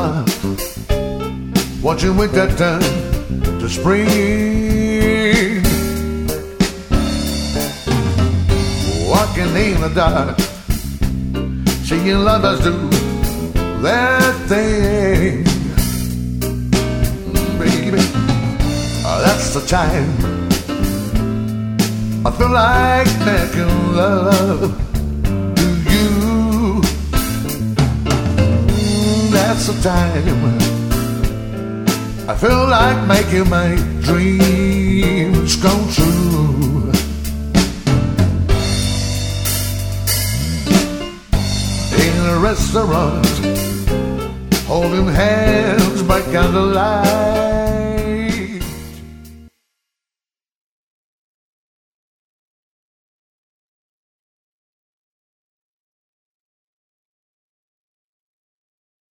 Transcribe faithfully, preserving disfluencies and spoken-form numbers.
summer, watching winter turn to spring, walking in the dark, seeing lovers do their thing. Baby, that's the time I feel like making love to you. That's the time I feel like making my dreams come true. In a restaurant, holding hands by candlelight,